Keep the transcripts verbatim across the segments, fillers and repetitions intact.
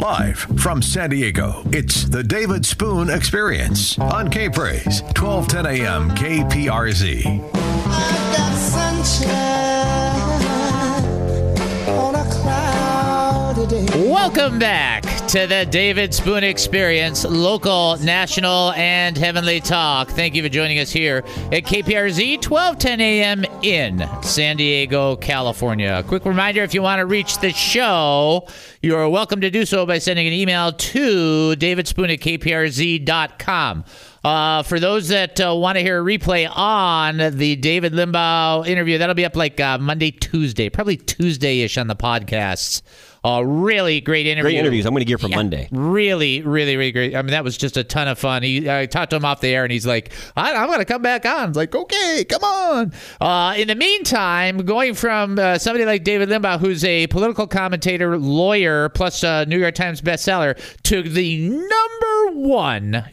Live from San Diego, it's the David Spoon Experience on K-Praise, twelve ten a.m. K P R Z. I've got sunshine on a cloudy day. Welcome back to the David Spoon Experience, local, national, and heavenly talk. Thank you for joining us here at K P R Z, twelve ten a.m. in San Diego, California. A quick reminder, if you want to reach the show, you're welcome to do so by sending an email to davidspoon at k p r z dot com. Uh, for those that uh, want to hear a replay on the David Limbaugh interview, that'll be up like uh, Monday, Tuesday, probably Tuesday-ish on the podcasts. Uh, really great interview. Great interviews. I'm going to gear for yeah, Monday. Really, really, really great. I mean, that was just a ton of fun. He, I talked to him off the air, and he's like, I, I'm going to come back on. I was like, okay, come on. Uh, in the meantime, going from uh, somebody like David Limbaugh, who's a political commentator, lawyer, plus a New York Times bestseller, to the number one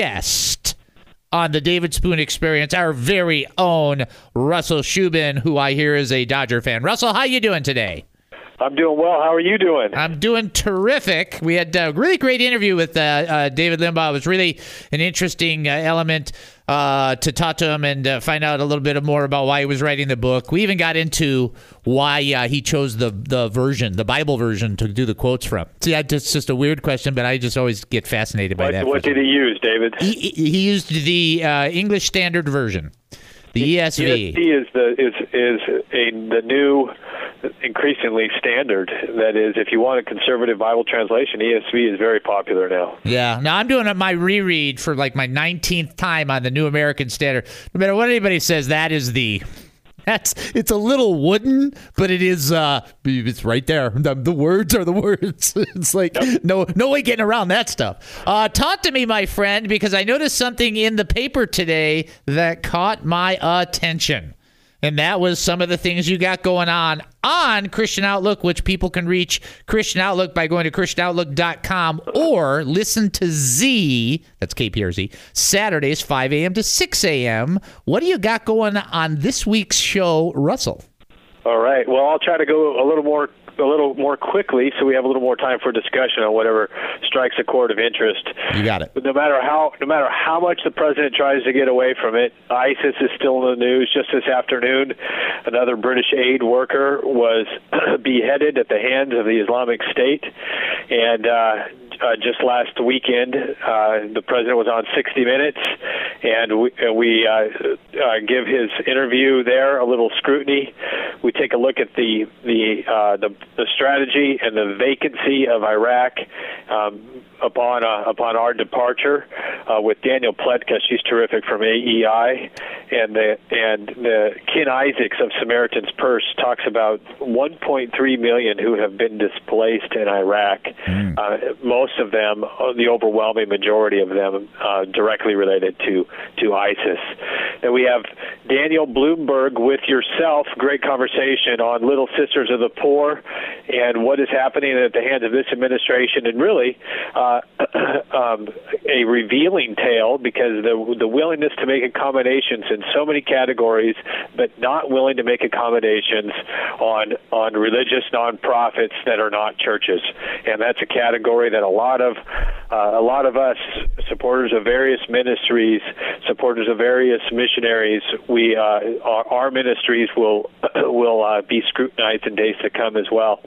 guest on the David Spoon Experience, our very own Russell Shubin, who I hear is a Dodger fan. Russell, how you doing today? I'm doing well. How are you doing? I'm doing terrific. We had a really great interview with uh, uh, David Limbaugh. It was really an interesting uh, element uh, to talk to him and uh, find out a little bit more about why he was writing the book. We even got into why uh, he chose the the version, the Bible version, to do the quotes from. See, it's just a weird question, but I just always get fascinated by what, that. What did he use, David? He, he used the uh, English Standard Version, the E S V. E S V is the is is a the new, increasingly standard. That is, if you want a conservative Bible translation, E S V is very popular now. Yeah. Now, I'm doing my reread for like my nineteenth time on the New American Standard. No matter what anybody says, that is the... That's it's a little wooden, but it is uh it's right there. The, the words are the words. It's like yep. no no way getting around that stuff. Uh talk to me, my friend, because I noticed something in the paper today that caught my attention. And that was some of the things you got going on on Christian Outlook, which people can reach Christian Outlook by going to christian outlook dot com or listen to Z, that's K P R Z, Saturdays, five a.m. to six a.m. What do you got going on this week's show, Russell? All right. Well, I'll try to go a little more a little more quickly so we have a little more time for discussion on whatever strikes a chord of interest. You got it. But no matter how no matter how much the president tries to get away from it, ISIS is still in the news. Just this afternoon, another British aid worker was beheaded at the hands of the Islamic State. And uh, uh, just last weekend, uh, the president was on sixty minutes, and we, uh, we uh, uh, give his interview there a little scrutiny. We take a look at the the uh, the, the strategy and the vacancy of Iraq um, upon uh, upon our departure uh, with Daniel Pletka. She's terrific from A E I, and the and the Ken Isaacs of Samaritan's Purse talks about one point three million who have been displaced in Iraq. Mm. Uh, most of them, the overwhelming majority of them, uh, directly related to to ISIS. And we have Daniel Bloomberg with yourself. Great conversation on Little Sisters of the Poor and what is happening at the hands of this administration, and really uh, um, a revealing tale, because the the willingness to make accommodations in so many categories, but not willing to make accommodations on on religious nonprofits that are not churches, and that's a category that a lot of uh, a lot of us supporters of various ministries, supporters of various missionaries, we uh, our, our ministries will will uh, be scrutinized in days to come as well.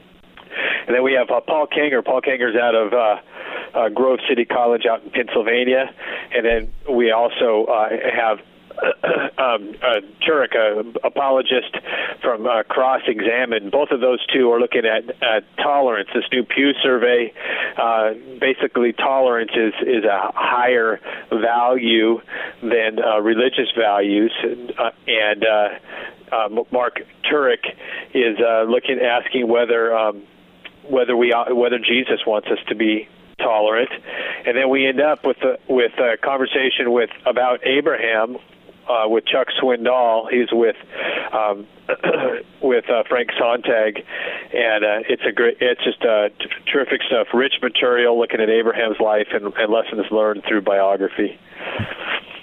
And then we have uh, Paul Kanger. Paul Kanger's out of uh, uh, Grove City College out in Pennsylvania. And then we also uh, have um, uh, Turek, an apologist from uh, Cross-Examine. Both of those two are looking at, at tolerance. This new Pew survey, uh, basically tolerance is, is a higher value than uh, religious values. Uh, and uh, uh, Mark Turek is uh, looking, asking whether um, whether we whether Jesus wants us to be tolerant, and then we end up with a, with a conversation with about Abraham uh, with Chuck Swindoll. He's with um, with uh, Frank Sontag, and uh, it's a great, it's just uh, t- terrific stuff. Rich material looking at Abraham's life and, and lessons learned through biography.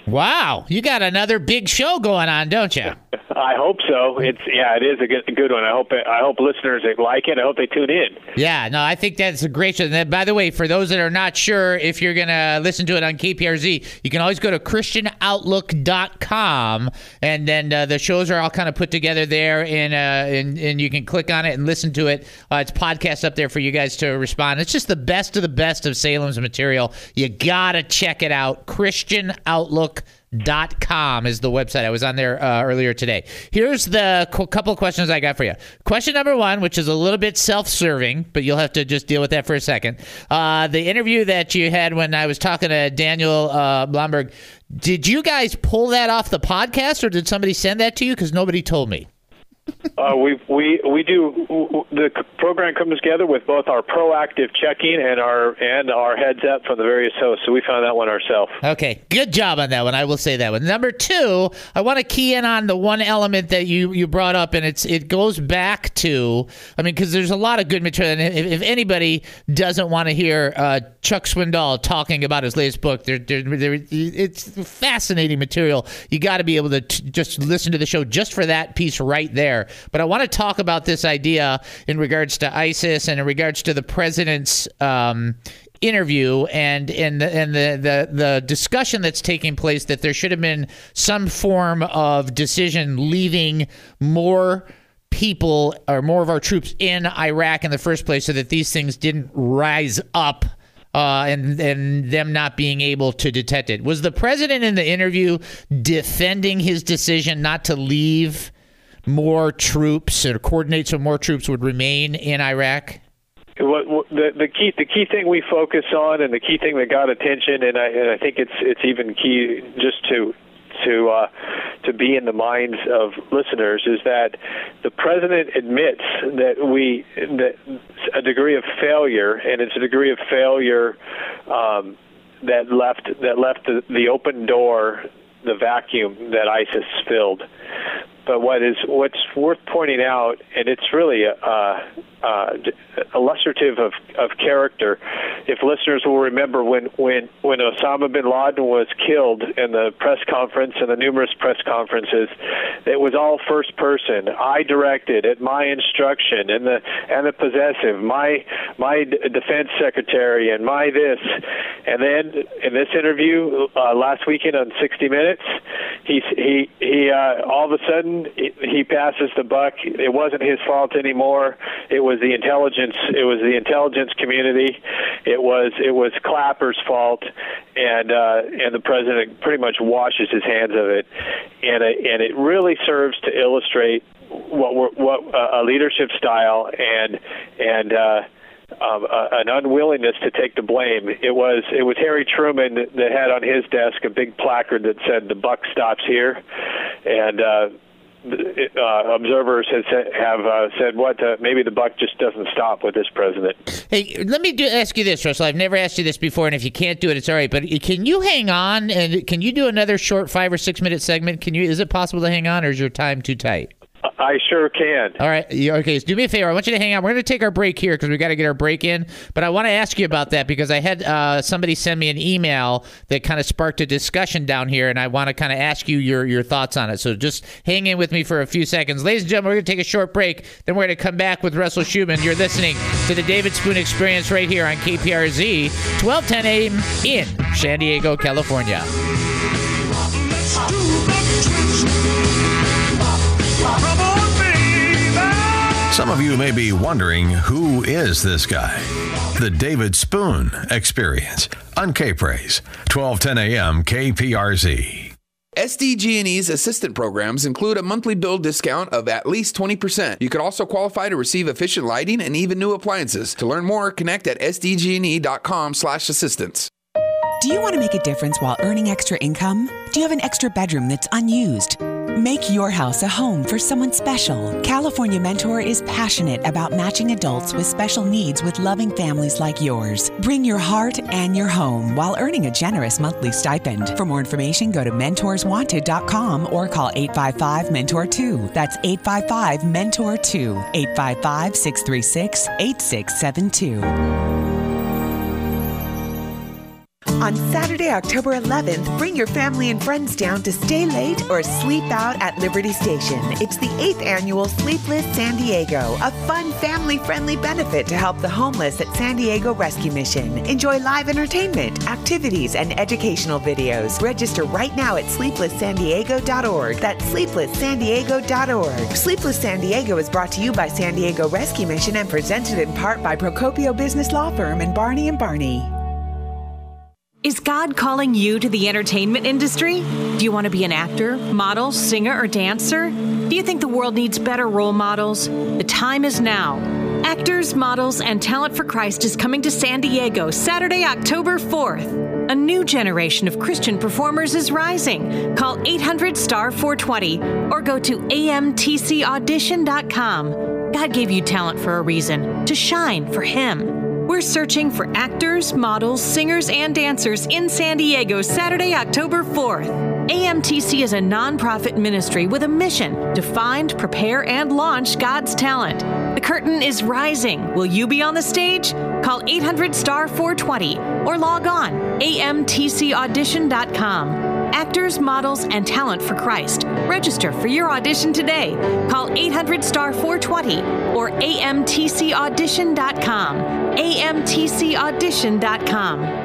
Wow, you got another big show going on, don't you? I hope so. It's yeah, it is a good, a good one. I hope I hope listeners like it. I hope they tune in. Yeah, no, I think that's a great show. And then, by the way, for those that are not sure if you're going to listen to it on K P R Z, you can always go to Christian Outlook dot com, and then uh, the shows are all kind of put together there, and, uh, and and you can click on it and listen to it. Uh, it's podcast up there for you guys to respond. It's just the best of the best of Salem's material. You got to check it out. Christian Outlook dot com is the website. I was on there uh, earlier today. Here's the qu- couple of questions I got for you. Question number one, which is a little bit self-serving, but you'll have to just deal with that for a second. Uh, the interview that you had when I was talking to Daniel uh, Blomberg, did you guys pull that off the podcast, or did somebody send that to you? Because nobody told me. Uh, we we we do. The program comes together with both our proactive checking and our and our heads up from the various hosts. So we found that one ourselves. Okay, good job on that one. I will say that one. Number two, I want to key in on the one element that you, you brought up, and it's it goes back to. I mean, because there's a lot of good material. And if, if anybody doesn't want to hear uh, Chuck Swindoll talking about his latest book, they're, they're, they're, it's fascinating material. You got to be able to t- just listen to the show just for that piece right there. But I want to talk about this idea in regards to ISIS and in regards to the president's um, interview and and the, and the, the the discussion that's taking place that there should have been some form of decision leaving more people or more of our troops in Iraq in the first place so that these things didn't rise up. Uh, and and them not being able to detect it. Was the president in the interview defending his decision not to leave more troops or coordinate so more troops would remain in Iraq? What, what, the, the key the key thing we focus on, and the key thing that got attention, and I, and I think it's it's even key just to to uh, to be in the minds of listeners, is that the president admits that we that a degree of failure, and it's a degree of failure um, that left that left the, the open door, the vacuum that ISIS filled. But what is what's worth pointing out, and it's really a, a, illustrative of, of character. If listeners will remember, when, when, when Osama bin Laden was killed in the press conference and the numerous press conferences, it was all first person. I directed at my instruction, and the and the possessive, my my defense secretary, and my this. And then in this interview uh, last weekend on sixty minutes, he he he uh, all of a sudden he passes the buck. It wasn't his fault anymore. It was the intelligence. It was the intelligence community. It was it was Clapper's fault, and uh, and the president pretty much washes his hands of it, and it, and it really serves to illustrate what we're, what uh, a leadership style and and. Uh, Um, uh, an unwillingness to take the blame. It was it was Harry Truman that, that had on his desk a big placard that said "The buck stops here," and uh, uh, observers have said, have uh, said what uh, maybe the buck just doesn't stop with this president. Hey, let me do, ask you this, Russell. I've never asked you this before, and if you can't do it, it's all right. But can you hang on, and can you do another short five or six minute segment? Can you? Is it possible to hang on, or is your time too tight? I sure can. All right. Okay. So do me a favor. I want you to hang on. We're going to take our break here because we got to get our break in. But I want to ask you about that because I had uh, somebody send me an email that kind of sparked a discussion down here, and I want to kind of ask you your, your thoughts on it. So just hang in with me for a few seconds. Ladies and gentlemen, we're going to take a short break. Then we're going to come back with Russell Schuman. You're listening to the David Spoon Experience right here on K P R Z, twelve ten a.m. in San Diego, California. Some of you may be wondering, who is this guy? The David Spoon Experience on K-Praise, twelve ten a.m. K P R Z. S D G and E's assistant programs include a monthly bill discount of at least twenty percent. You could also qualify to receive efficient lighting and even new appliances. To learn more, connect at S D G and E dot com slash assistance. Do you want to make a difference while earning extra income? Do you have an extra bedroom that's unused? Make your house a home for someone special. California Mentor is passionate about matching adults with special needs with loving families like yours. Bring your heart and your home while earning a generous monthly stipend. For more information, go to mentors wanted dot com or call eight five five, mentor two. That's eight five five, mentor two. eight five five, six three six, eight six seven two. On Saturday, October eleventh, bring your family and friends down to stay late or sleep out at Liberty Station. It's the eighth annual Sleepless San Diego, a fun, family-friendly benefit to help the homeless at San Diego Rescue Mission. Enjoy live entertainment, activities, and educational videos. Register right now at sleepless san diego dot org. That's sleepless san diego dot org. Sleepless San Diego is brought to you by San Diego Rescue Mission and presented in part by Procopio Business Law Firm and Barney and Barney. Is God calling you to the entertainment industry? Do you want to be an actor, model, singer, or dancer? Do you think the world needs better role models? The time is now. Actors, Models, and Talent for Christ is coming to San Diego Saturday, October fourth. A new generation of Christian performers is rising. Call eight hundred star four twenty or go to a m t c audition dot com. God gave you talent for a reason, to shine for Him. We're searching for actors, models, singers, and dancers in San Diego Saturday, October fourth. A M T C is a nonprofit ministry with a mission to find, prepare, and launch God's talent. The curtain is rising. Will you be on the stage? Call eight hundred star four twenty or log on a m t c audition dot com. Actors, Models, and Talent for Christ. Register for your audition today. Call eight hundred star four twenty or a m t c audition dot com. a m t c audition dot com.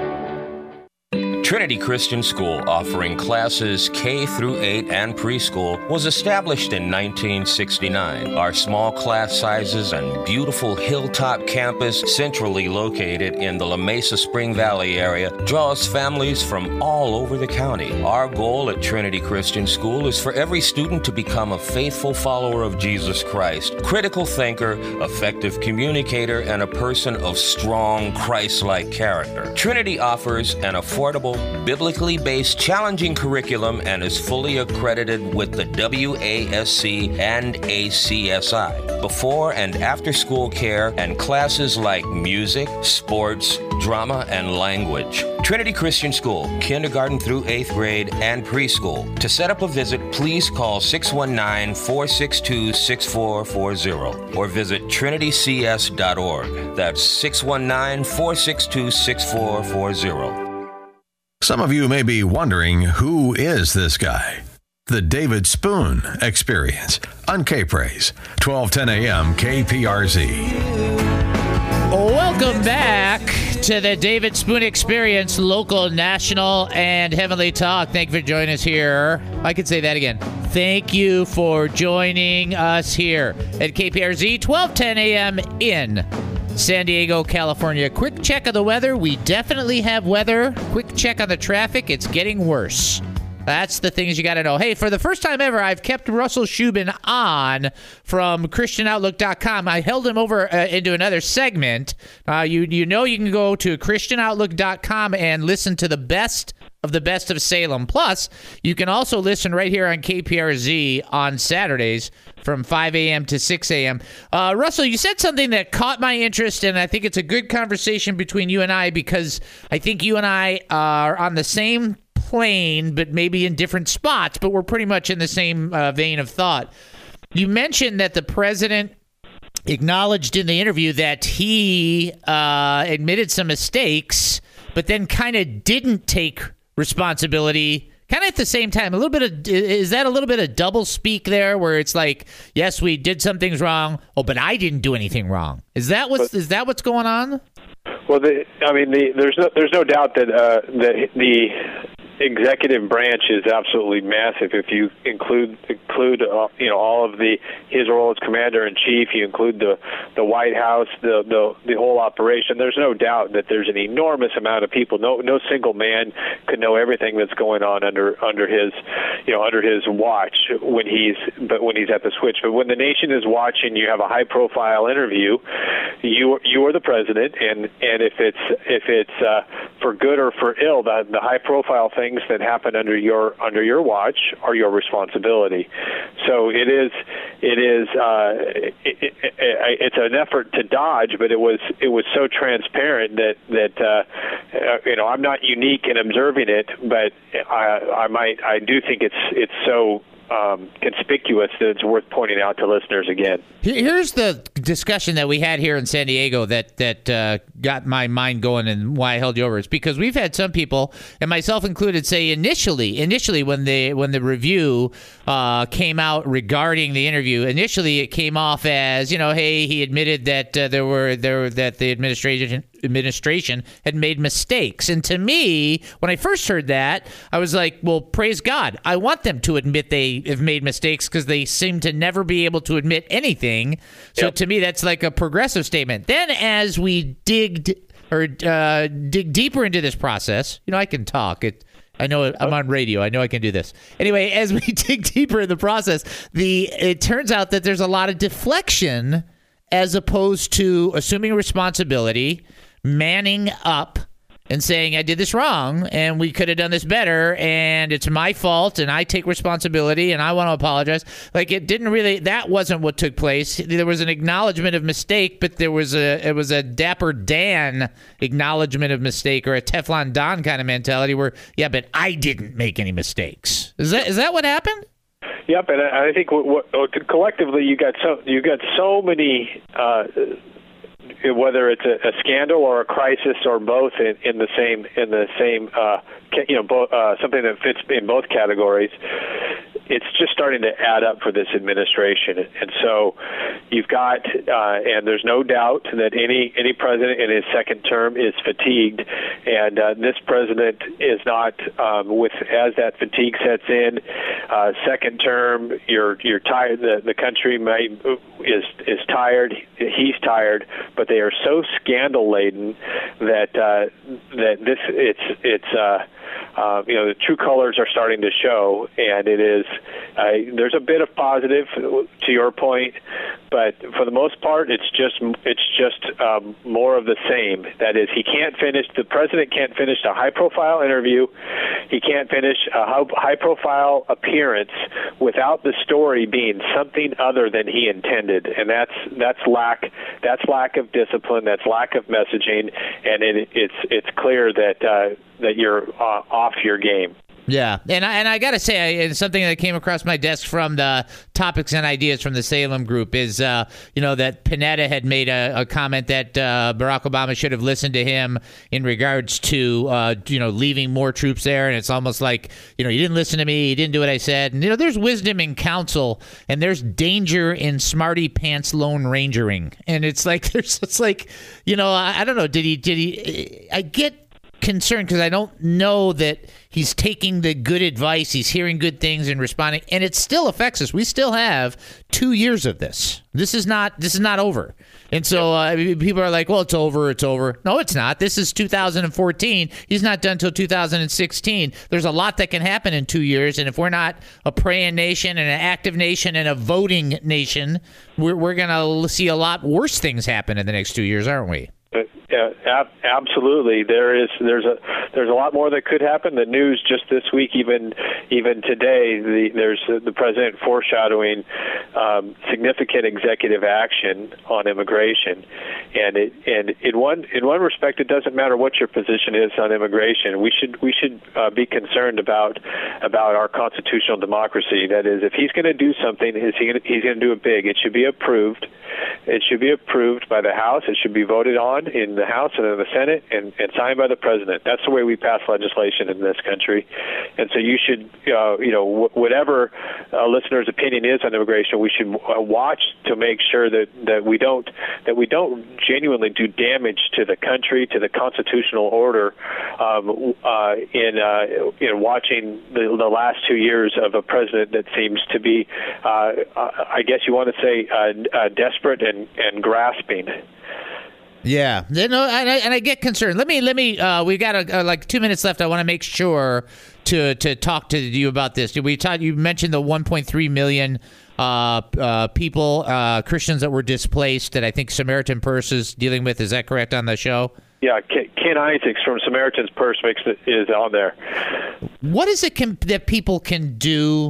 Trinity Christian School, offering classes K through eight and preschool, was established in nineteen sixty-nine. Our small class sizes and beautiful hilltop campus, centrally located in the La Mesa Spring Valley area, draws families from all over the county. Our goal at Trinity Christian School is for every student to become a faithful follower of Jesus Christ, critical thinker, effective communicator, and a person of strong Christ-like character. Trinity offers an affordable, biblically based, challenging curriculum and is fully accredited with the W A S C and A C S I. Before and after school care and classes like music, sports, drama, and language. Trinity Christian School, kindergarten through eighth grade and preschool. To set up a visit, please call six one nine, four six two, six four four zero or visit trinity c s dot org. That's six one nine, four six two, six four four zero. Some of you may be wondering, who is this guy? The David Spoon Experience on K-Praise, twelve ten a.m. K P R Z. Welcome back to the David Spoon Experience, local, national, and heavenly talk. Thank you for joining us here. I could say that again. Thank you for joining us here at K P R Z, twelve ten a.m. in San Diego, California. Quick check of the weather. We definitely have weather. Quick check on the traffic. It's getting worse. That's the things you got to know. Hey, for the first time ever, I've kept Russell Shubin on from Christian Outlook dot com. I held him over uh, into another segment. Uh, you you know you can go to Christian Outlook dot com and listen to the best of the best of Salem. Plus, you can also listen right here on K P R Z on Saturdays from five a.m. to six a.m. Uh, Russell, you said something that caught my interest, and I think it's a good conversation between you and I, because I think you and I are on the same plane, but maybe in different spots, but we're pretty much in the same uh, vein of thought. You mentioned that the president acknowledged in the interview that he uh, admitted some mistakes, but then kind of didn't take responsibility kind of at the same time. A little bit of, is that a little bit of double speak there, where it's like, yes, we did some things wrong, oh, but I didn't do anything wrong? Is that what's, is that what's going on? Well, the, I mean, the, there's no there's no doubt that uh, the the executive branch is absolutely massive. If you include include uh, you know all of the his role as commander in chief, you include the the White House, the the the whole operation. There's no doubt that there's an enormous amount of people. No no single man could know everything that's going on under under his you know under his watch when he's but when he's at the switch. But when the nation is watching, you have a high profile interview. You you are the president, and and if it's if it's uh, for good or for ill, the the high profile things that happen under your under your watch are your responsibility. So it is it is uh, it, it, it, it's an effort to dodge, but it was it was so transparent that that uh, you know I'm not unique in observing it, but I, I might I do think it's it's so um, conspicuous that it's worth pointing out to listeners again. Here's the discussion that we had here in San Diego that that uh, got my mind going and why I held you over. It's because we've had some people, and myself included, say initially, initially when the when the review uh, came out regarding the interview, initially it came off as, you know, hey, he admitted that uh, there were there that the administration administration had made mistakes. And to me, when I first heard that, I was like, well, praise God. I want them to admit they have made mistakes because they seem to never be able to admit anything. So yep. To me, that's like a progressive statement. Then as we digged or uh, dig deeper into this process, you know, I can talk. It, I know I'm on radio. I know I can do this. Anyway, as we dig deeper in the process, the it turns out that there's a lot of deflection as opposed to assuming responsibility, manning up and saying, I did this wrong and we could have done this better and it's my fault and I take responsibility and I want to apologize. Like it didn't really, that wasn't what took place. There was an acknowledgement of mistake, but there was a, it was a Dapper Dan acknowledgement of mistake or a Teflon Don kind of mentality where, yeah, but I didn't make any mistakes. Is that, is that what happened? Yep. And I think what, what, collectively you got so, you got so many, uh, whether it's a, a scandal or a crisis or both in, in the same in the same uh, you know bo- uh, something that fits in both categories, it's just starting to add up for this administration. And so you've got, uh, and there's no doubt that any any president in his second term is fatigued, and uh, this president is not. Um, with as that fatigue sets in, uh, second term, you're you're tired. The the country might is is tired. He's tired, but they are so scandal laden that uh, that this it's it's. Uh, Uh, you know, the true colors are starting to show, and it is uh, there's a bit of positive to your point, but for the most part, it's just it's just um, more of the same. That is, he can't finish. The president can't finish a high-profile interview. He can't finish a high-profile appearance without the story being something other than he intended, and that's that's lack that's lack of discipline. That's lack of messaging, and it, it's it's clear that. Uh, that you're uh, off your game. Yeah, and I, and I got to say, it's something that came across my desk from the Topics and Ideas from the Salem Group is, uh, you know, that Panetta had made a, a comment that uh, Barack Obama should have listened to him in regards to, uh, you know, leaving more troops there. And it's almost like, you know, you didn't listen to me, you didn't do what I said. And, you know, there's wisdom in counsel, and there's danger in smarty pants Lone Rangering. And it's like, there's, it's like, you know, I, I don't know, did he, did he, I get concerned because I don't know that he's taking the good advice, he's hearing good things and responding, and it still affects us. We still have two years of this. This is not this is not over. And so uh, people are like, well, it's over, it's over. No, it's not. This is two thousand fourteen. He's not done until two thousand sixteen. There's a lot that can happen in two years, and if we're not a praying nation and an active nation and a voting nation, we're, we're going to see a lot worse things happen in the next two years, aren't we? Yeah, ab- absolutely. There is there's a there's a lot more that could happen. The news just this week, even even today, the, there's uh, the president foreshadowing um, significant executive action on immigration, and it and in one in one respect, it doesn't matter what your position is on immigration. We should we should uh, be concerned about about our constitutional democracy. That is, if he's going to do something, is he gonna, he's going to do it big. It should be approved. It should be approved by the House. It should be voted on in the House and in the Senate and, and signed by the president. That's the way we pass legislation in this country. And so you should, uh, you know, w- whatever a listener's opinion is on immigration, we should uh, watch to make sure that, that we don't that we don't genuinely do damage to the country, to the constitutional order, um, uh, in uh, in watching the, the last two years of a president that seems to be, uh, I guess you want to say, uh, uh, desperate and, and grasping. Yeah, you know, and I, and I get concerned. Let me, let me. Uh, we got a, uh, like two minutes left. I want to make sure to to talk to you about this. We talked. You mentioned the one point three million uh, uh, people, uh, Christians that were displaced. That I think Samaritan Purse is dealing with. Is that correct on the show? Yeah, Ken Isaacs from Samaritan's Purse makes it, is on there. What is it can, that people can do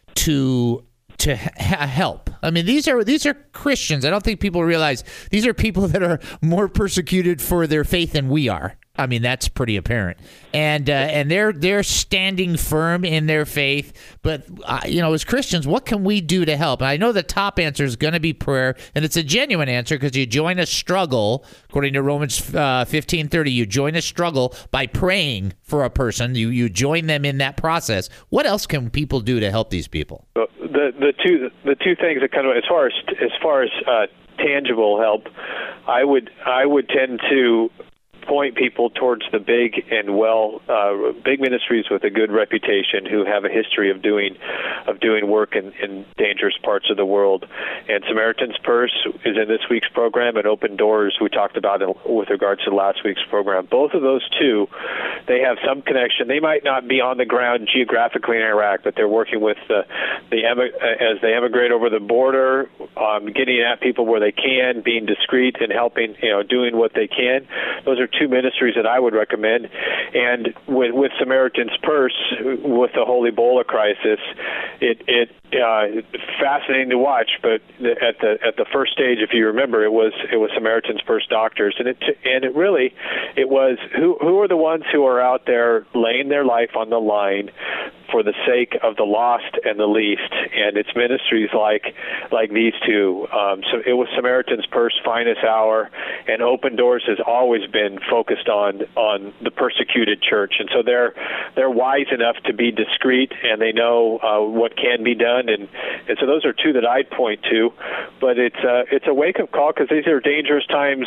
to to ha- help? I mean, these are these are Christians. I don't think people realize these are people that are more persecuted for their faith than we are. I mean, that's pretty apparent. And uh, and they're they're standing firm in their faith. But, uh, you know, as Christians, what can we do to help? And I know the top answer is going to be prayer, and it's a genuine answer because you join a struggle, according to Romans uh, fifteen thirty, you join a struggle by praying for a person. You, you join them in that process. What else can people do to help these people? The the two the two things that kind of as far as as far as uh, tangible help, I would I would tend to point people towards the big and well uh, big ministries with a good reputation who have a history of doing of doing work in, in dangerous parts of the world. And Samaritan's Purse is in this week's program, and Open Doors we talked about in, with regards to last week's program. Both of those two, they have some connection. They might not be on the ground geographically in Iraq, but they're working with the, the as they emigrate over the border, um, getting at people where they can, being discreet and helping, you know, doing what they can. Those are two ministries that I would recommend. And with, with Samaritan's Purse, with the whole Ebola crisis, it it uh, fascinating to watch. But at the at the first stage, if you remember, it was it was Samaritan's Purse doctors, and it and it really it was who who are the ones who are out there laying their life on the line for the sake of the lost and the least. And it's ministries like like these two. Um, so it was Samaritan's Purse, Finest Hour, and Open Doors has always been focused on on the persecuted church. And so they're they're wise enough to be discreet, and they know uh, what can be done. And, and so those are two that I'd point to. But it's uh, it's a wake-up call because these are dangerous times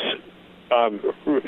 um,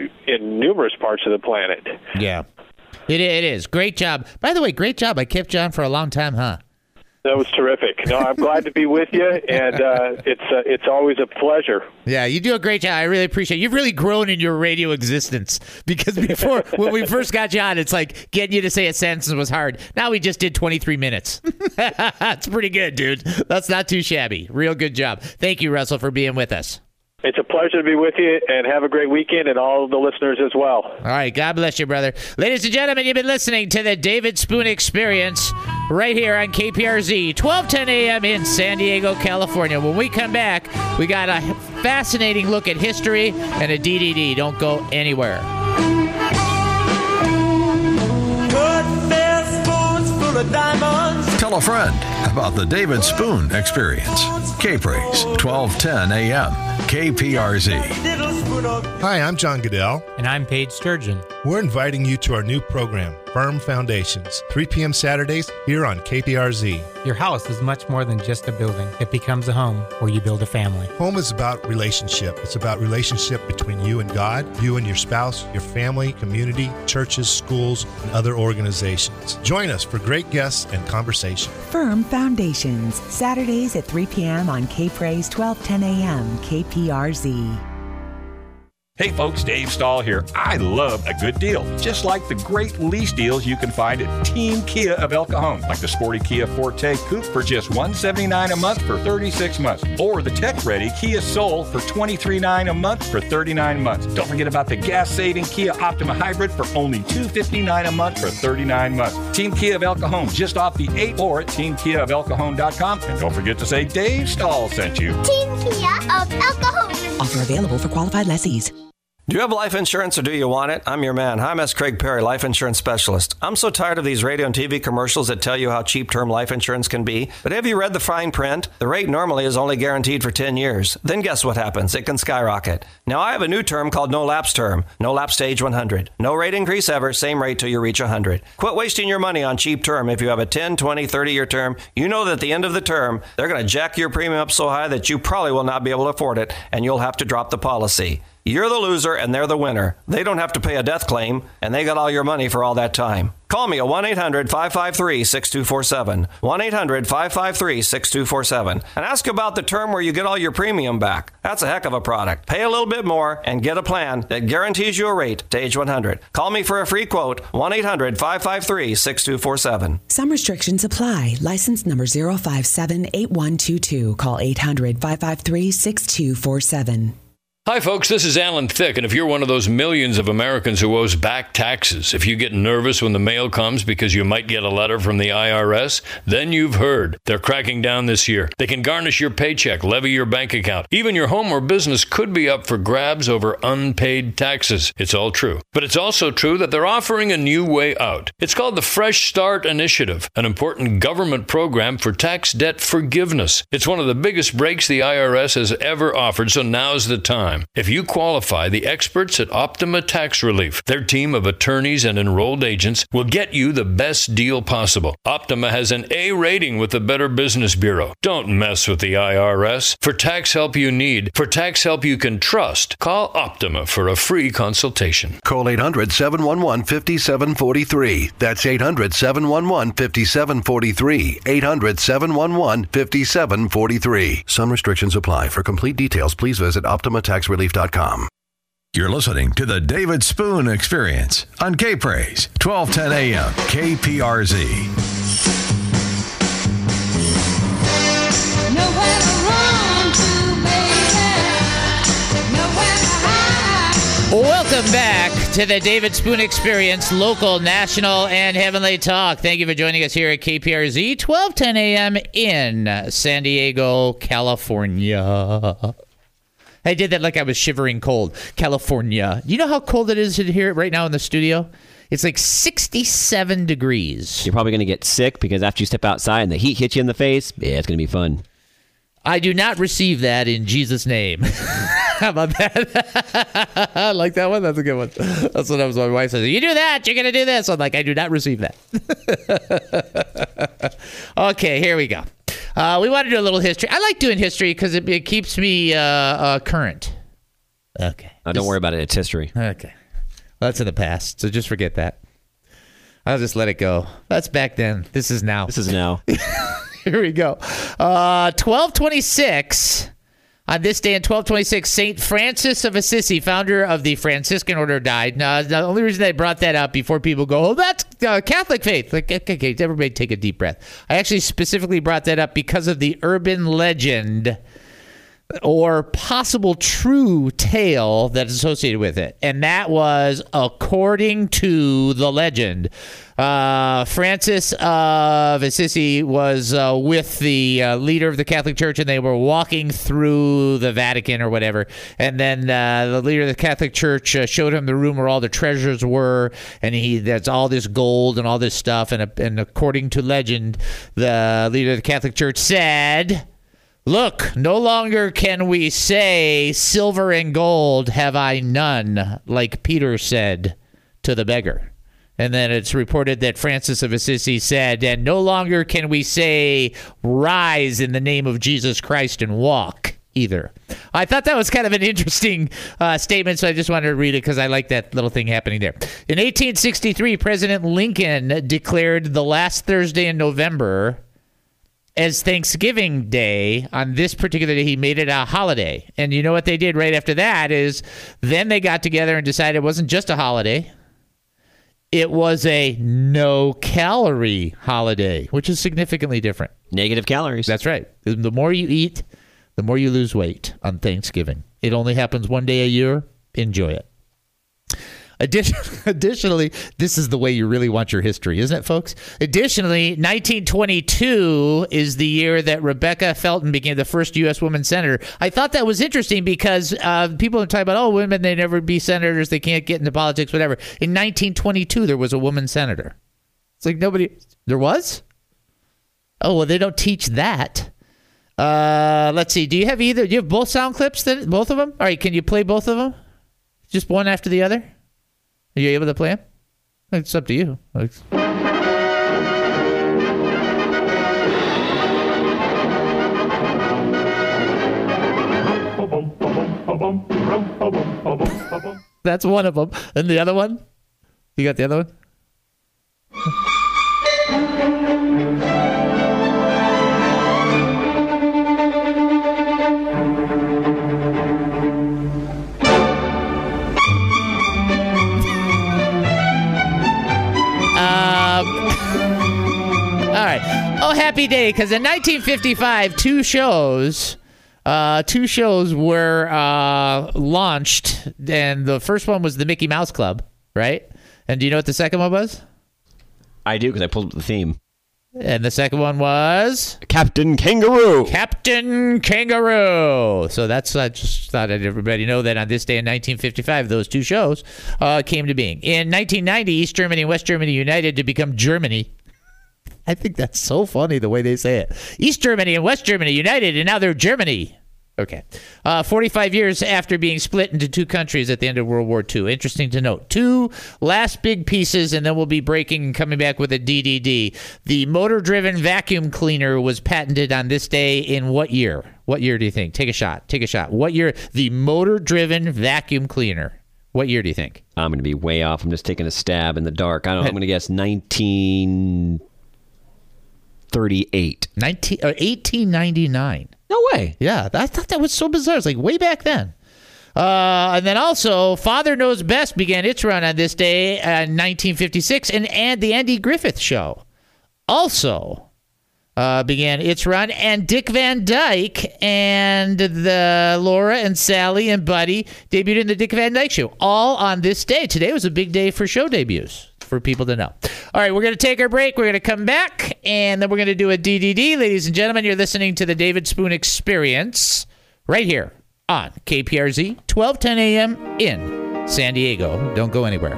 in numerous parts of the planet. Yeah. It it is. Great job. By the way, great job. I kept you on for a long time, huh? That was terrific. No, I'm glad to be with you, and uh, it's uh, it's always a pleasure. Yeah, you do a great job. I really appreciate it. You've really grown in your radio existence because before, when we first got you on, it's like getting you to say a sentence was hard. Now we just did twenty-three minutes. That's pretty good, dude. That's not too shabby. Real good job. Thank you, Russell, for being with us. It's a pleasure to be with you, and have a great weekend, and all the listeners as well. All right. God bless you, brother. Ladies and gentlemen, you've been listening to the David Spoon Experience right here on K P R Z, twelve ten a.m. in San Diego, California. When we come back, we got a fascinating look at history and a D D D. Don't go anywhere. Tell a friend about the David Spoon Experience. K-Praise, twelve ten a.m. K P R Z. Hi, I'm John Goodell. And I'm Paige Sturgeon. We're inviting you to our new program, Firm Foundations, three p.m. Saturdays here on K P R Z. Your house is much more than just a building. It becomes a home where you build a family. Home is about relationship. It's about relationship between you and God, you and your spouse, your family, community, churches, schools, and other organizations. Join us for great guests and conversation. Firm Foundations, Saturdays at three p.m. on K-Praise, twelve ten a.m. K P R Z. Hey folks, Dave Stahl here. I love a good deal, just like the great lease deals you can find at Team Kia of El Cajon, like the sporty Kia Forte Coupe for just one hundred seventy-nine dollars a month for thirty-six months, or the tech-ready Kia Soul for twenty-three dollars and ninety-nine cents a month for thirty-nine months. Don't forget about the gas-saving Kia Optima Hybrid for only two hundred fifty-nine dollars a month for thirty-nine months. Team Kia of El Cajon, just off the eight or at team kia of el cajon dot com. And don't forget to say Dave Stahl sent you. Team Kia of El Cajon. Offer available for qualified lessees. Do you have life insurance or do you want it? I'm your man. Hi, I'm S. Craig Perry, life insurance specialist. I'm so tired of these radio and T V commercials that tell you how cheap term life insurance can be. But have you read the fine print? The rate normally is only guaranteed for ten years. Then guess what happens? It can skyrocket. Now I have a new term called no lapse term. No lapse to age one hundred. No rate increase ever. Same rate till you reach one hundred. Quit wasting your money on cheap term. If you have a ten, twenty, thirty year term, you know that at the end of the term, they're going to jack your premium up so high that you probably will not be able to afford it, and you'll have to drop the policy. You're the loser and they're the winner. They don't have to pay a death claim, and they got all your money for all that time. Call me at one eight hundred, five five three, six two four seven, one eight hundred, five five three, six two four seven, and ask about the term where you get all your premium back. That's a heck of a product. Pay a little bit more and get a plan that guarantees you a rate to age one hundred. Call me for a free quote, one eight hundred, five five three, six two four seven. Some restrictions apply. License number zero five seven eight one two two. Call eight hundred, five five three, six two four seven. Hi, folks. This is Alan Thicke, and if you're one of those millions of Americans who owes back taxes, if you get nervous when the mail comes because you might get a letter from the I R S, then you've heard. They're cracking down this year. They can garnish your paycheck, levy your bank account. Even your home or business could be up for grabs over unpaid taxes. It's all true. But it's also true that they're offering a new way out. It's called the Fresh Start Initiative, an important government program for tax debt forgiveness. It's one of the biggest breaks the I R S has ever offered, so now's the time. If you qualify, the experts at Optima Tax Relief, their team of attorneys and enrolled agents, will get you the best deal possible. Optima has an A rating with the Better Business Bureau. Don't mess with the I R S. For tax help you need, for tax help you can trust, call Optima for a free consultation. Call eight hundred, seven one one, five seven four three. That's eight hundred, seven one one, five seven four three. eight hundred, seven one one, five seven four three. Some restrictions apply. For complete details, please visit optima tax relief dot com. You're listening to the David Spoon Experience on K-Praise, twelve ten a.m. K P R Z. Nowhere to run to, baby. Nowhere to hide. Welcome back to the David Spoon Experience, local, national, and heavenly talk. Thank you for joining us here at K P R Z, twelve ten a.m. in San Diego, California. I did that like I was shivering cold. California. You know how cold it is here right now in the studio? It's like sixty-seven degrees. You're probably going to get sick because after you step outside and the heat hits you in the face, yeah, it's going to be fun. I do not receive that in Jesus' name. How about that? I like that one. That's a good one. That's what I was. My wife says, you do that, you're going to do this. I'm like, I do not receive that. Okay, here we go. Uh, we want to do a little history. I like doing history because it, it keeps me uh, uh, current. Okay. Oh, don't just worry about it. It's history. Okay. Well, that's in the past, so just forget that. I'll just let it go. That's back then. This is now. This is now. Here we go. Uh, twelve twenty-six. On this day in twelve twenty-six, Saint Francis of Assisi, founder of the Franciscan order, died. Now, the only reason I brought that up before people go, oh, that's uh, Catholic faith. Like, okay, okay, everybody take a deep breath. I actually specifically brought that up because of the urban legend or possible true tale that's associated with it. And that was, according to the legend, uh, Francis of Assisi was uh, with the uh, leader of the Catholic Church, and they were walking through the Vatican or whatever. And then uh, the leader of the Catholic Church uh, showed him the room where all the treasures were, and he there's all this gold and all this stuff. And, uh, and according to legend, the leader of the Catholic Church said, look, no longer can we say, silver and gold have I none, like Peter said to the beggar. And then it's reported that Francis of Assisi said, and no longer can we say, rise in the name of Jesus Christ and walk either. I thought that was kind of an interesting uh, statement, so I just wanted to read it because I like that little thing happening there. In eighteen sixty-three, President Lincoln declared the last Thursday in November as Thanksgiving Day. On this particular day, he made it a holiday. And you know what they did right after that is then they got together and decided it wasn't just a holiday. It was a no-calorie holiday, which is significantly different. Negative calories. That's right. The more you eat, the more you lose weight on Thanksgiving. It only happens one day a year. Enjoy it. Additionally, this is the way you really want your history, isn't it, folks? Additionally, nineteen twenty-two is the year that Rebecca Felton became the first U S woman senator. I thought that was interesting because uh, people are talking about, oh, women, they never be senators, they can't get into politics, whatever. In nineteen twenty-two, there was a woman senator. It's like nobody, there was? Oh, well, they don't teach that. Uh, let's see. Do you have either, do you have both sound clips, that, both of them? All right, can you play both of them? Just one after the other? Are you able to play them? It's up to you. That's one of them. And the other one? You got the other one? All right. Oh, happy day, because in nineteen fifty-five, two shows Uh, two shows were uh, launched, and the first one was the Mickey Mouse Club, right? And do you know what the second one was? I do, because I pulled up the theme. And the second one was? Captain Kangaroo. Captain Kangaroo. So that's, I just thought I'd everybody know that on this day in nineteen fifty-five, those two shows uh, came to being. In nineteen ninety, East Germany and West Germany united to become Germany. I think that's so funny the way they say it. East Germany and West Germany united, and now they're Germany. Okay. Uh, forty-five years after being split into two countries at the end of World War Two. Interesting to note. Two last big pieces, and then we'll be breaking and coming back with a D D D. The motor-driven vacuum cleaner was patented on this day in what year? What year do you think? Take a shot. Take a shot. What year? The motor-driven vacuum cleaner. What year do you think? I'm going to be way off. I'm just taking a stab in the dark. I don't know. I'm going to guess nineteen thirty-eight. nineteen, uh, eighteen ninety-nine. No way. Yeah, I thought that was so bizarre. It's like way back then. Uh, and then also, Father Knows Best began its run on this day in nineteen fifty-six, and, and the Andy Griffith Show also uh, began its run. And Dick Van Dyke and the Laura and Sally and Buddy debuted in the Dick Van Dyke Show, all on this day. Today was a big day for show debuts, for people to know. All right, we're going to take our break. We're going to come back, and then we're going to do a D D D. Ladies and gentlemen, you're listening to the David Spoon Experience right here on K P R Z, twelve ten a.m. in San Diego. Don't go anywhere.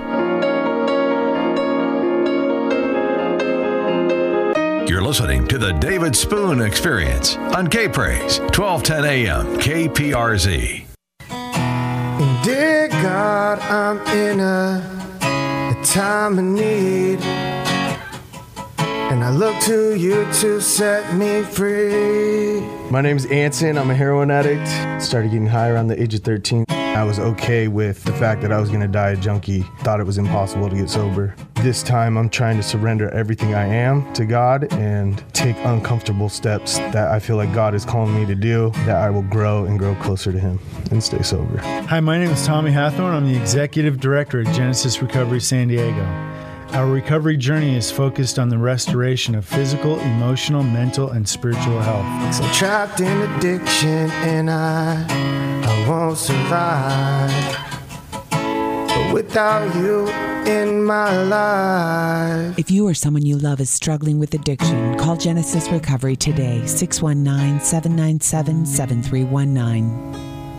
You're listening to the David Spoon Experience on K-Praise, twelve ten a.m. K P R Z. Dear God, I'm in a, a time of need, and I look to you to set me free. My name's Anson. I'm a heroin addict. Started getting high around the age of thirteen. I was okay with the fact that I was going to die a junkie. Thought it was impossible to get sober. This time I'm trying to surrender everything I am to God and take uncomfortable steps that I feel like God is calling me to do, that I will grow and grow closer to Him and stay sober. Hi, my name is Tommy Hathorn. I'm the Executive Director at Genesis Recovery San Diego. Our recovery journey is focused on the restoration of physical, emotional, mental, and spiritual health. So trapped in addiction and I, I won't survive. But without you in my life. If you or someone you love is struggling with addiction, call Genesis Recovery today, six one nine, seven nine seven, seven three one nine.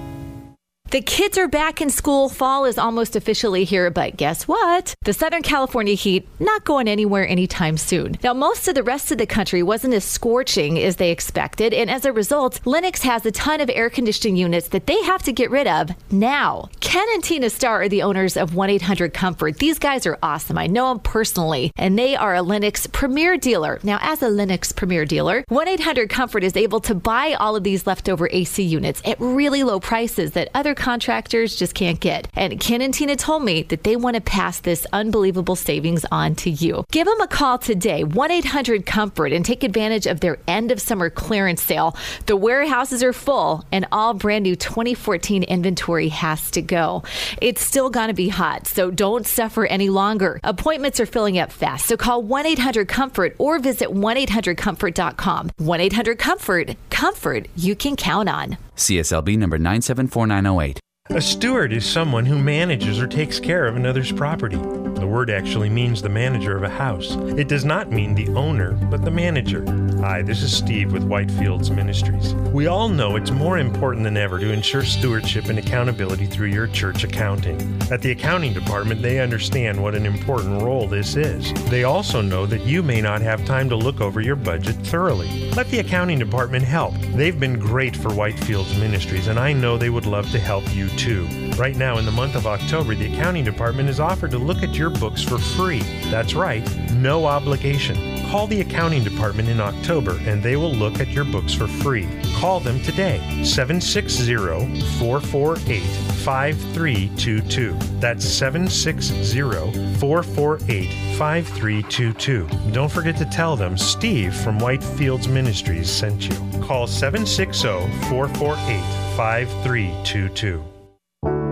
The kids are back in school. Fall is almost officially here, but guess what? The Southern California heat not going anywhere anytime soon. Now, most of the rest of the country wasn't as scorching as they expected, and as a result, Lennox has a ton of air conditioning units that they have to get rid of now. Ken and Tina Starr are the owners of one eight hundred comfort. These guys are awesome. I know them personally, and they are a Lennox Premier dealer. Now, as a Lennox Premier dealer, one eight hundred comfort is able to buy all of these leftover A C units at really low prices that other contractors just can't get. And Ken and Tina told me that they want to pass this unbelievable savings on to you. Give them a call today, one eight hundred comfort, and take advantage of their end of summer clearance sale. The warehouses are full and all brand new twenty fourteen inventory has to go. It's still going to be hot, so don't suffer any longer. Appointments are filling up fast, so call one eight hundred comfort or visit one eight hundred comfort dot com. one eight hundred comfort, comfort you can count on. C S L B number nine seven four nine zero eight. A steward is someone who manages or takes care of another's property. The word actually means the manager of a house. It does not mean the owner, but the manager. Hi, this is Steve with Whitefields Ministries. We all know it's more important than ever to ensure stewardship and accountability through your church accounting. At the accounting department, they understand what an important role this is. They also know that you may not have time to look over your budget thoroughly. Let the accounting department help. They've been great for Whitefields Ministries, and I know they would love to help you too. Right now, in the month of October, the accounting department is offered to look at your books for free. That's right, no obligation. Call the accounting department in October and they will look at your books for free. Call them today, seven six zero, four four eight, five three two two. That's seven six zero, four four eight, five three two two. Don't forget to tell them Steve from Whitefields Ministries sent you. Call seven six zero, four four eight, five three two two.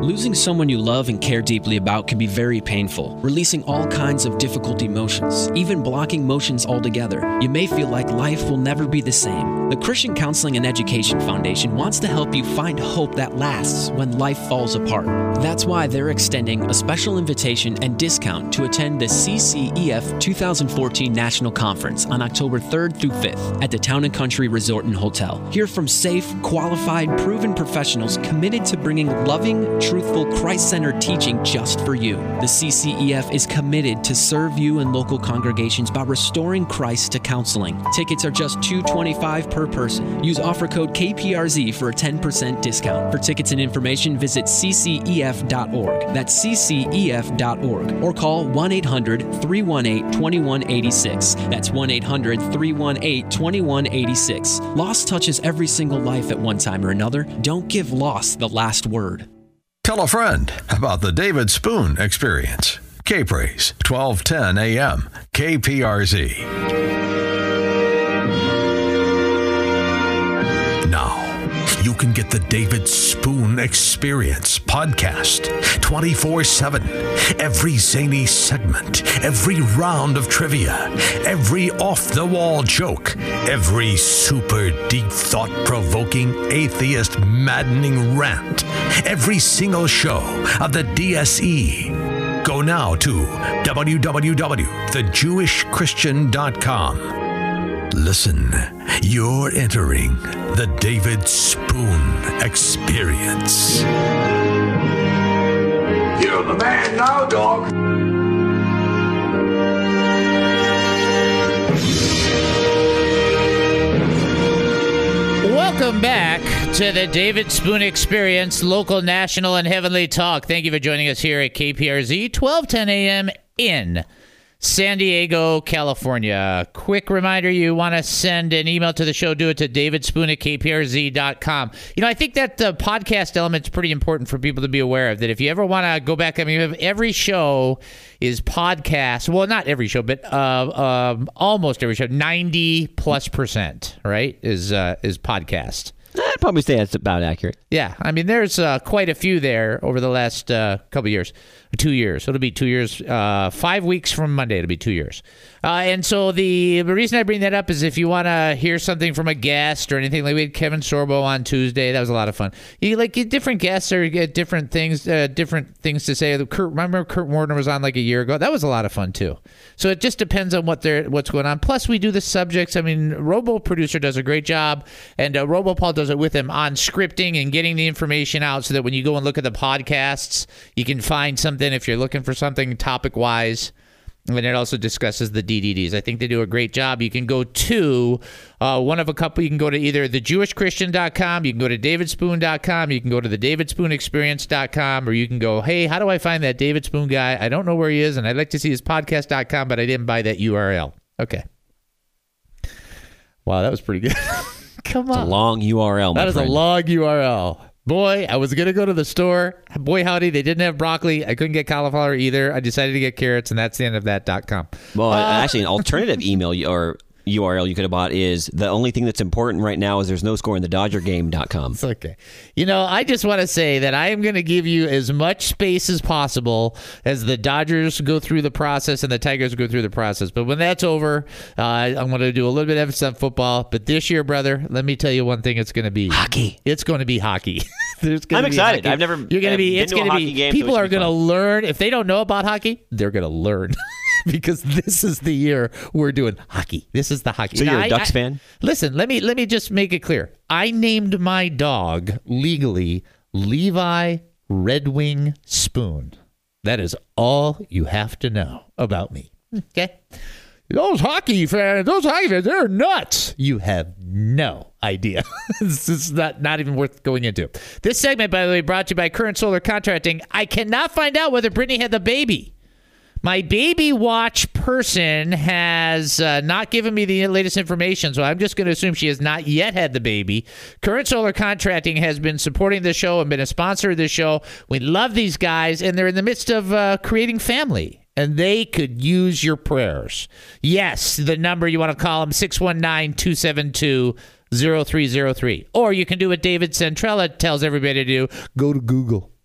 Losing someone you love and care deeply about can be very painful, releasing all kinds of difficult emotions, even blocking motions altogether. You may feel like life will never be the same. The Christian Counseling and Education Foundation wants to help you find hope that lasts when life falls apart. That's why they're extending a special invitation and discount to attend the C C E F two thousand fourteen National Conference on October third through fifth at the Town and Country Resort and Hotel. Hear from safe, qualified, proven professionals committed to bringing loving, truthful, Christ-centered teaching just for you. The C C E F is committed to serve you and local congregations by restoring Christ to counseling. Tickets are just two hundred twenty-five dollars per person. Use offer code K P R Z for a ten percent discount. For tickets and information, visit c c e f dot org. That's c c e f dot org. Or call one eight hundred, three one eight, two one eight six. That's one eight hundred, three one eight, two one eight six. Loss touches every single life at one time or another. Don't give loss the last word. Tell a friend about the David Spoon Experience. K-Praise, twelve ten a m, K P R Z. Now, you can get the David Spoon Experience podcast twenty-four seven. Every zany segment, every round of trivia, every off-the-wall joke, every super deep thought-provoking, atheist maddening rant, every single show of the D S E. Go now to w w w dot the jewish christian dot com. Listen, you're entering the David Spoon Experience. You're the man now, dog. Welcome back to the David Spoon Experience, local, national, and heavenly talk. Thank you for joining us here at K P R Z, twelve ten a m in San Diego, California. Quick reminder, you want to send an email to the show, do it to david spoon at k p r z dot com. You know, I think that the podcast element is pretty important for people to be aware of, that if you ever want to go back, I mean, every show is podcast. Well, not every show, but uh, um, almost every show, ninety plus percent, right, is, uh, is podcast. I'd probably say that's about accurate. Yeah, I mean, there's uh, quite a few there over the last uh, couple of years, two years. So it'll be two years, uh, five weeks from Monday. It'll be two years. Uh, and so the, the reason I bring that up is if you want to hear something from a guest or anything, like we had Kevin Sorbo on Tuesday. That was a lot of fun. You like get different guests or get different things, uh, different things to say. Kurt, remember Kurt Warner was on like a year ago. That was a lot of fun too. So it just depends on what they're what's going on. Plus, we do the subjects. I mean, Robo Producer does a great job, and uh, Robo Paul does it with him on scripting and getting the information out so that when you go and look at the podcasts, you can find something if you're looking for something topic wise. And it also discusses the D D Ds. I think they do a great job. You can go to uh, one of a couple. You can go to either the jewish christian dot com, you can go to david spoon dot com, you can go to the david spoon experience dot com, or you can go, hey, how do I find that David Spoon guy? I don't know where he is, and I'd like to see his podcast dot com, but I didn't buy that U R L. Okay. Wow, that was pretty good. Come on. It's a long U R L, my That is friend. a long U R L. Boy, I was going to go to the store. Boy, howdy, they didn't have broccoli. I couldn't get cauliflower either. I decided to get carrots, and that's the end of that dot com. Well, Uh, actually, an alternative email you- or U R L you could have bought is the only thing that's important right now is there's no score in the dodger game dot com. It's okay. You know, I just want to say that I am going to give you as much space as possible as the Dodgers go through the process and the Tigers go through the process. But when that's over, uh, I'm going to do a little bit of emphasis on football. But this year, brother, let me tell you one thing: it's going to be hockey. It's going to be hockey. There's gonna I'm be excited. hockey. I've never You're going to be. been It's to a going to hockey be. game, so People it are should be going to fun. learn. If they don't know about hockey, they're going to learn. Because this is the year we're doing hockey. This is the hockey. So you're a I- Ducks I- fan? Listen, let me let me just make it clear. I named my dog legally Levi Red Wing Spoon. That is all you have to know about me. Okay? Those hockey fans, those hockey fans, they're nuts. You have no idea. This is not, not even worth going into. This segment, by the way, brought to you by Current Solar Contracting. I cannot find out whether Brittany had the baby. My baby watch person has uh, not given me the latest information, so I'm just going to assume she has not yet had the baby. Current Solar Contracting has been supporting this show and been a sponsor of this show. We love these guys, and they're in the midst of uh, creating family, and they could use your prayers. Yes, the number you want to call them, six one nine, two seven two, zero three zero three. Or you can do what David Centrella tells everybody to do. Go to Google.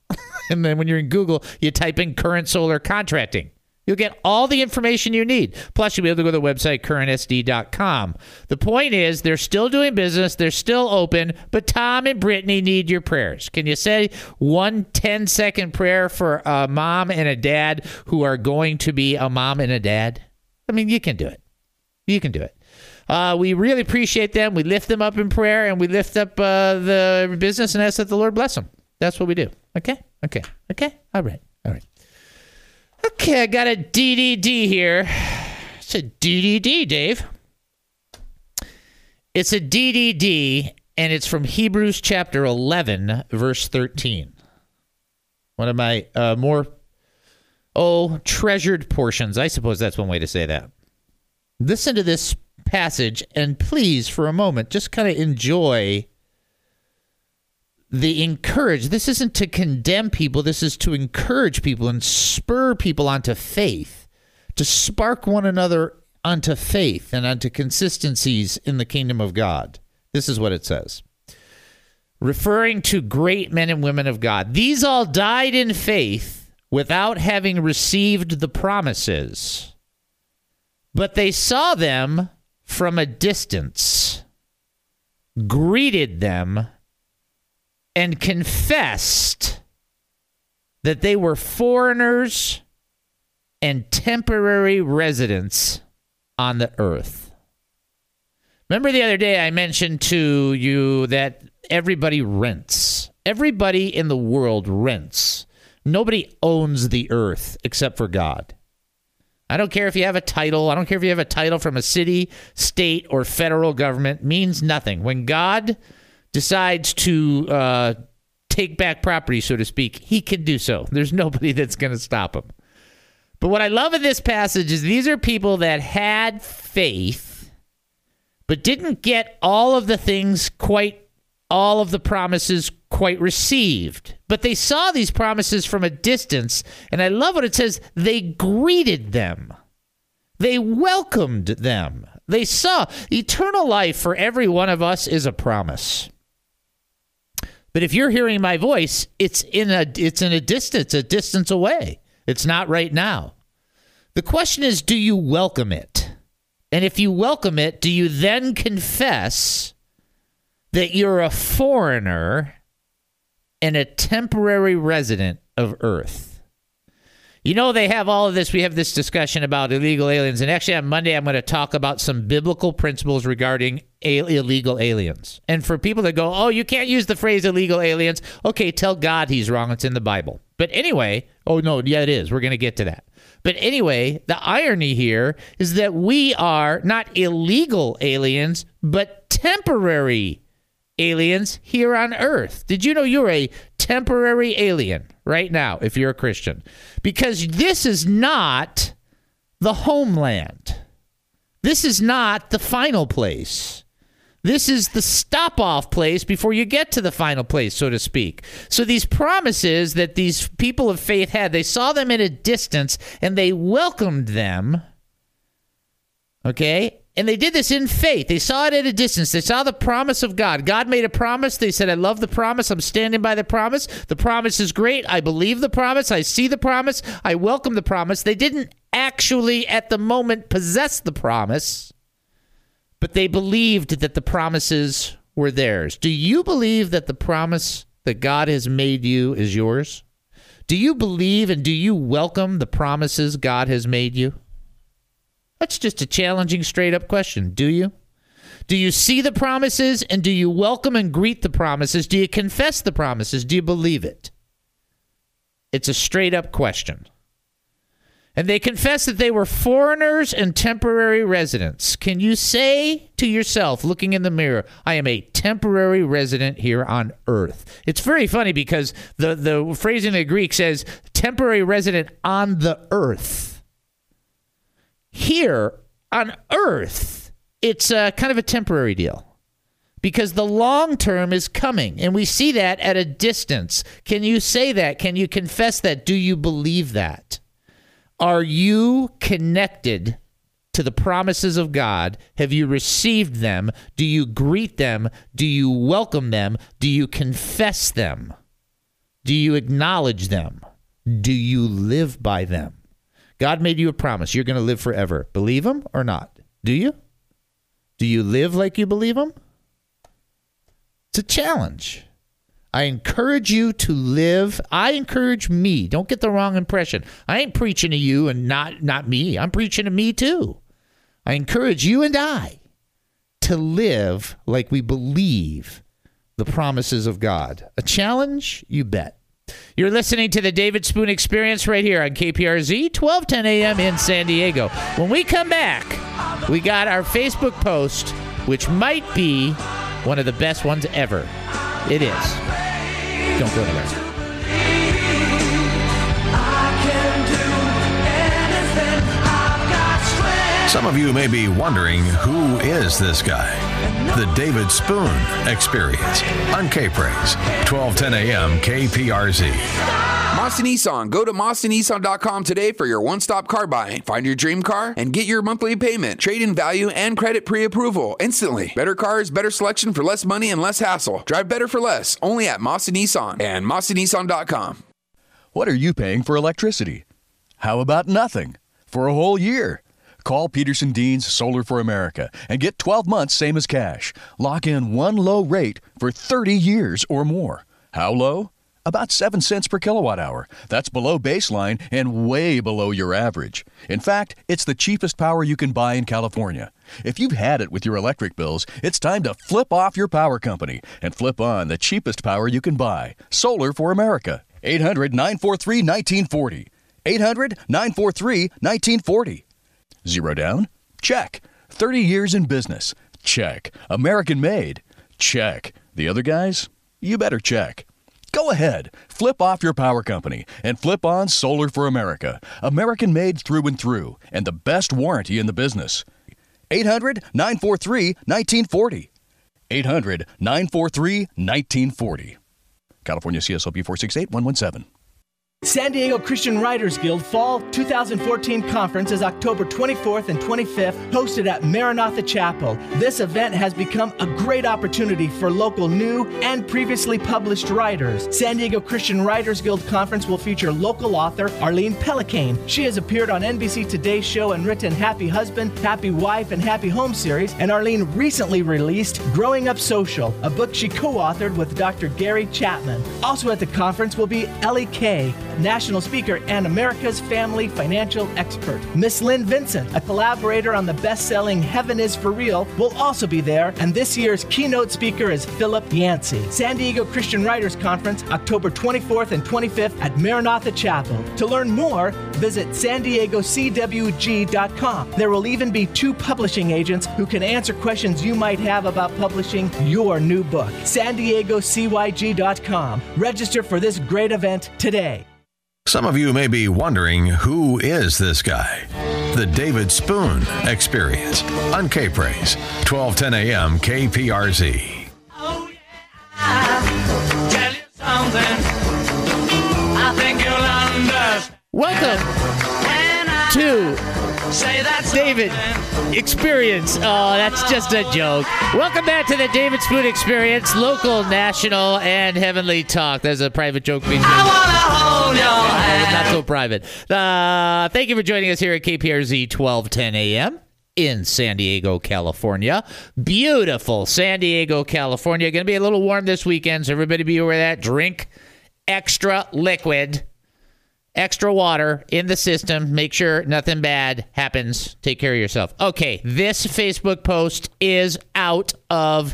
And then when you're in Google, you type in Current Solar Contracting. You'll get all the information you need. Plus, you'll be able to go to the website, current s d dot com. The point is, they're still doing business. They're still open. But Tom and Brittany need your prayers. Can you say one ten-second prayer for a mom and a dad who are going to be a mom and a dad? I mean, you can do it. You can do it. Uh, we really appreciate them. We lift them up in prayer, and we lift up uh, the business and ask that the Lord bless them. That's what we do. Okay? Okay. Okay? All right. All right. Okay, I got a D D D here. It's a D D D, Dave. It's a D D D, and it's from Hebrews chapter eleven, verse thirteen. One of my uh, more, oh, treasured portions. I suppose that's one way to say that. Listen to this passage, and please, for a moment, just kind of enjoy the encourage. This isn't to condemn people. This is to encourage people and spur people onto faith, to spark one another onto faith and onto consistencies in the kingdom of God. This is what it says. Referring to great men and women of God, these all died in faith without having received the promises, but they saw them from a distance, greeted them, and confessed that they were foreigners and temporary residents on the earth. Remember the other day I mentioned to you that everybody rents. Everybody in the world rents. Nobody owns the earth except for God. I don't care if you have a title. I don't care if you have a title from a city, state, or federal government. It means nothing. When God decides to uh, take back property, so to speak, he can do so. There's nobody that's going to stop him. But what I love in this passage is these are people that had faith, but didn't get all of the things quite, all of the promises quite received. But they saw these promises from a distance, and I love what it says. They greeted them. They welcomed them. They saw eternal life for every one of us is a promise. But if you're hearing my voice, it's in a it's in a distance, a distance away. It's not right now. The question is, do you welcome it? And if you welcome it, do you then confess that you're a foreigner and a temporary resident of Earth? You know, they have all of this. We have this discussion about illegal aliens. And actually, on Monday, I'm going to talk about some biblical principles regarding a- illegal aliens. And for people that go, oh, you can't use the phrase illegal aliens. Okay, tell God he's wrong. It's in the Bible. But anyway, oh, no, yeah, it is. We're going to get to that. But anyway, the irony here is that we are not illegal aliens, but temporary aliens here on Earth. Did you know you're a temporary alien right now if you're a Christian? Because this is not the homeland. This is not the final place. This is the stop-off place before you get to the final place, so to speak. So these promises that these people of faith had, they saw them at a distance and they welcomed them, okay? And they did this in faith. They saw it at a distance. They saw the promise of God. God made a promise. They said, I love the promise. I'm standing by the promise. The promise is great. I believe the promise. I see the promise. I welcome the promise. They didn't actually, at the moment, possess the promise, but they believed that the promises were theirs. Do you believe that the promise that God has made you is yours? Do you believe and do you welcome the promises God has made you? That's just a challenging, straight-up question. Do you? Do you see the promises, and do you welcome and greet the promises? Do you confess the promises? Do you believe it? It's a straight-up question. And they confessed that they were foreigners and temporary residents. Can you say to yourself, looking in the mirror, I am a temporary resident here on earth? It's very funny because the, the phrase in the Greek says temporary resident on the earth. Here on earth, it's uh, kind of a temporary deal because the long term is coming, and we see that at a distance. Can you say that? Can you confess that? Do you believe that? Are you connected to the promises of God? Have you received them? Do you greet them? Do you welcome them? Do you confess them? Do you acknowledge them? Do you live by them? God made you a promise. You're going to live forever. Believe him or not? Do you? Do you live like you believe him? It's a challenge. I encourage you to live. I encourage me. Don't get the wrong impression. I ain't preaching to you and not, not me. I'm preaching to me too. I encourage you and I to live like we believe the promises of God. A challenge? You bet. You're listening to the David Spoon Experience right here on K P R Z, twelve ten a.m. in San Diego. When we come back, we got our Facebook post, which might be one of the best ones ever. It is. Don't go anywhere. Some of you may be wondering, who is this guy? The David Spoon Experience on K-Praise, twelve ten a.m. K P R Z. Mazda Nissan. Go to Mazda Nissan dot com today for your one-stop car buying. Find your dream car and get your monthly payment, trade-in value, and credit pre-approval instantly. Better cars, better selection for less money and less hassle. Drive better for less. Only at Mazda Nissan and Mazda Nissan dot com. What are you paying for electricity? How about nothing for a whole year? Call Peterson Dean's Solar for America and get twelve months same as cash. Lock in one low rate for thirty years or more. How low? About seven cents per kilowatt hour. That's below baseline and way below your average. In fact, it's the cheapest power you can buy in California. If you've had it with your electric bills, it's time to flip off your power company and flip on the cheapest power you can buy. Solar for America. eight hundred nine four three one nine four zero. eight hundred nine four three one nine four zero. Zero down? Check. thirty years in business? Check. American made? Check. The other guys? You better check. Go ahead. Flip off your power company and flip on Solar for America. American made through and through, and the best warranty in the business. eight hundred nine four three one nine four zero. eight hundred nine four three one nine four zero. California C S L B four six eight one one seven. San Diego Christian Writers Guild Fall twenty fourteen Conference is October twenty-fourth and twenty-fifth, hosted at Maranatha Chapel. This event has become a great opportunity for local new and previously published writers. San Diego Christian Writers Guild Conference will feature local author Arlene Pellicane. She has appeared on N B C Today's show and written Happy Husband, Happy Wife, and Happy Home series, and Arlene recently released Growing Up Social, a book she co-authored with Doctor Gary Chapman. Also at the conference will be Ellie Kay, national speaker and America's family financial expert. Miss Lynn Vincent, a collaborator on the best-selling Heaven is for Real, will also be there, and this year's keynote speaker is Philip Yancey. San Diego Christian Writers Conference, October twenty-fourth and twenty-fifth at Maranatha Chapel. To learn more, visit san diego c w g dot com. There will even be two publishing agents who can answer questions you might have about publishing your new book. san diego c y g dot com. Register for this great event today. Some of you may be wondering, who is this guy? The David Spoon Experience on K-Praise, twelve ten a.m. K P R Z. Oh, yeah. Tell you something. I think you'll understand. Welcome to David Experience. Oh, that's just a joke. Welcome back to the David Spoon Experience, local, national, and heavenly talk. There's a private joke being made. I wanna hold your hand. Not so private. Uh, thank you for joining us here at K P R Z twelve ten a.m. in San Diego, California. Beautiful San Diego, California. Going to be a little warm this weekend, so everybody be aware of that. Drink extra liquid. Extra water in the system. Make sure nothing bad happens. Take care of yourself. Okay, this Facebook post is out of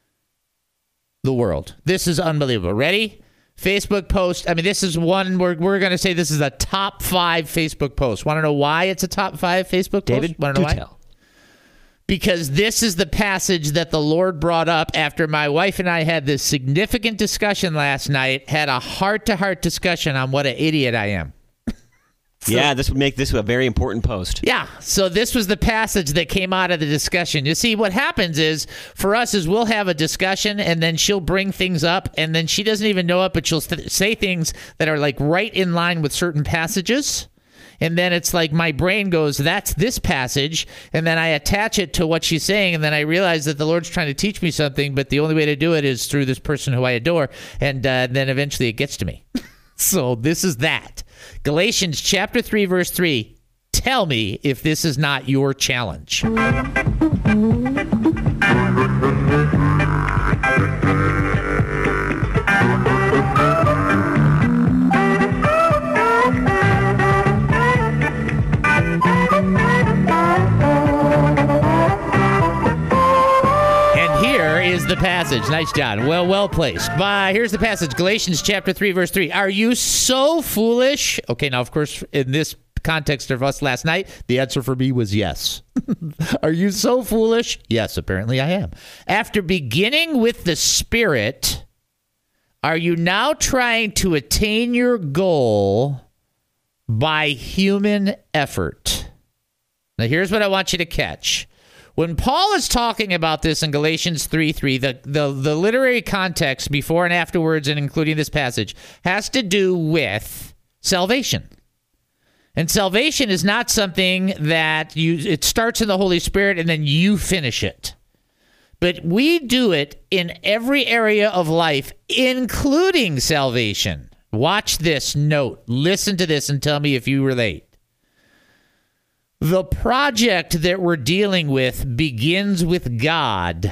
the world. This is unbelievable. Ready? Facebook post. I mean, this is one we're, we're going to say this is a top five Facebook post. Want to know why it's a top five Facebook David, post? Want to know why? tell. Because this is the passage that the Lord brought up after my wife and I had this significant discussion last night, had a heart-to-heart discussion on what an idiot I am. So, yeah, this would make this a very important post. Yeah, so this was the passage that came out of the discussion. You see, what happens is, for us, is we'll have a discussion, and then she'll bring things up, and then she doesn't even know it, but she'll st- say things that are like right in line with certain passages. and then it's like my brain goes, that's this passage, and then I attach it to what she's saying, and then I realize that the Lord's trying to teach me something, but the only way to do it is through this person who I adore, and uh, then eventually it gets to me. So this is that. Galatians chapter three, verse three. Tell me if this is not your challenge. Is the passage. Nice, John. Well, well placed. But here's the passage. Galatians chapter three, verse three. Are you so foolish? Okay, now, of course, in this context of us last night, the answer for me was yes. Are you so foolish? Yes, apparently I am. After beginning with the Spirit, are you now trying to attain your goal by human effort? Now, here's what I want you to catch. When Paul is talking about this in Galatians three three, the, the, the literary context before and afterwards, and including this passage, has to do with salvation. And salvation is not something that you it starts in the Holy Spirit and then you finish it. But we do it in every area of life, including salvation. Watch this note. Listen to this and tell me if you relate. The project that we're dealing with begins with God,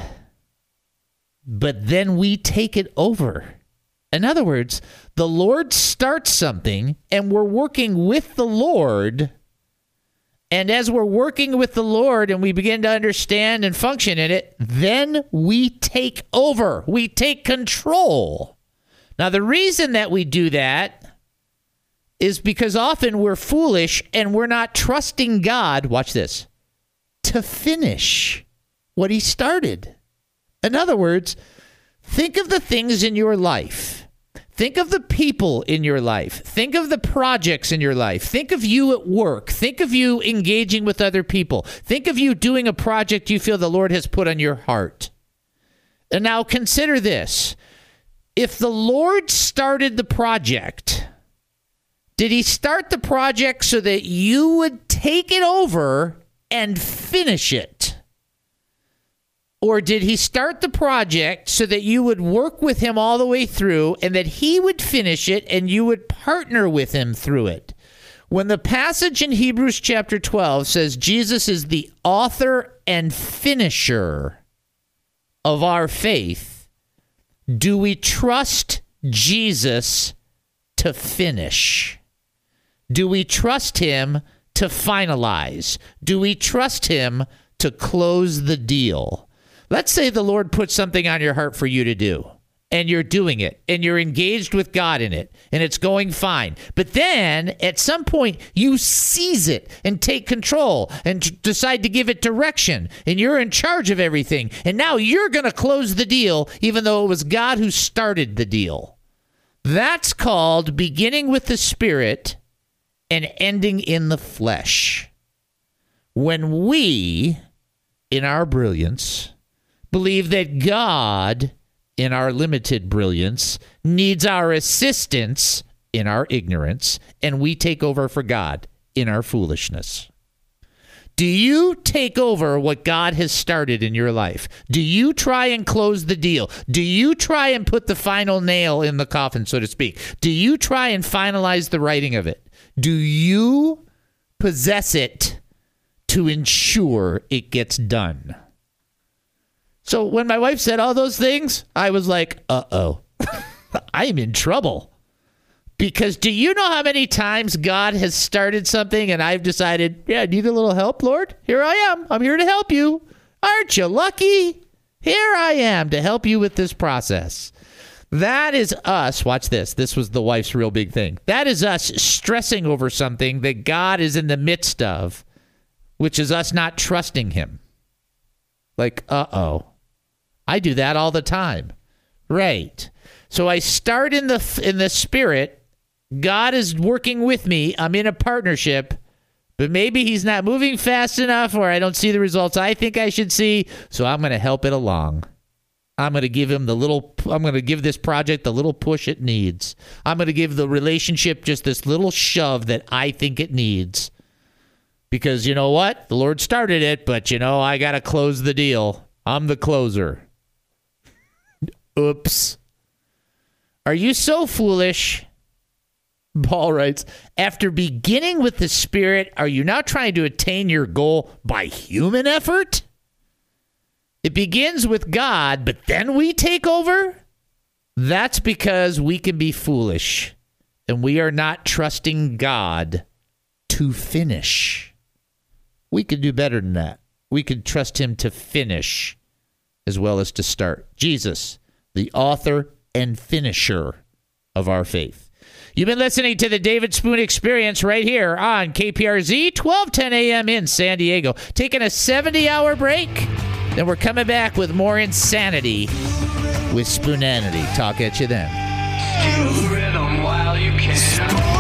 but then we take it over. In other words, the Lord starts something, and we're working with the Lord. And as we're working with the Lord and we begin to understand and function in it, then we take over. We take control. Now, the reason that we do that is because often we're foolish and we're not trusting God, watch this, to finish what he started. In other words, think of the things in your life. Think of the people in your life. Think of the projects in your life. Think of you at work. Think of you engaging with other people. Think of you doing a project you feel the Lord has put on your heart. And now consider this. If the Lord started the project, did he start the project so that you would take it over and finish it? Or did he start the project so that you would work with him all the way through and that he would finish it and you would partner with him through it? When the passage in Hebrews chapter twelve says Jesus is the author and finisher of our faith, do we trust Jesus to finish? Do we trust him to finalize? Do we trust him to close the deal? Let's say the Lord puts something on your heart for you to do, and you're doing it, and you're engaged with God in it, and it's going fine. But then, at some point, you seize it and take control and t- decide to give it direction, and you're in charge of everything. And now you're going to close the deal, even though it was God who started the deal. That's called beginning with the Spirit and ending in the flesh. When we, in our brilliance, believe that God, in our limited brilliance, needs our assistance in our ignorance, and we take over for God in our foolishness. Do you take over what God has started in your life? Do you try and close the deal? Do you try and put the final nail in the coffin, so to speak? Do you try and finalize the writing of it? Do you possess it to ensure it gets done? So when my wife said all those things, I was like, uh-oh, I'm in trouble. Because do you know how many times God has started something and I've decided, yeah, I need a little help, Lord? Here I am. I'm here to help you. Aren't you lucky? Here I am to help you with this process. That is us. Watch this. This was the wife's real big thing. That is us stressing over something that God is in the midst of, which is us not trusting him. Like, uh-oh. I do that all the time. Right. So I start in the in the Spirit. God is working with me. I'm in a partnership. But maybe he's not moving fast enough or I don't see the results I think I should see. So I'm going to help it along. I'm going to give him the little, I'm going to give this project the little push it needs. I'm going to give the relationship just this little shove that I think it needs. Because you know what? The Lord started it, but you know, I got to close the deal. I'm the closer. Oops. Are you so foolish? Paul writes, after beginning with the Spirit, are you now trying to attain your goal by human effort? It begins with God, but then we take over? That's because we can be foolish, and we are not trusting God to finish. We could do better than that. We could trust him to finish as well as to start. Jesus, the author and finisher of our faith. You've been listening to the David Spoon Experience right here on K P R Z, twelve ten a.m. in San Diego. Taking a seventy-hour break. Then we're coming back with more insanity with Spoonanity. Talk at you then. Rhythm while you can.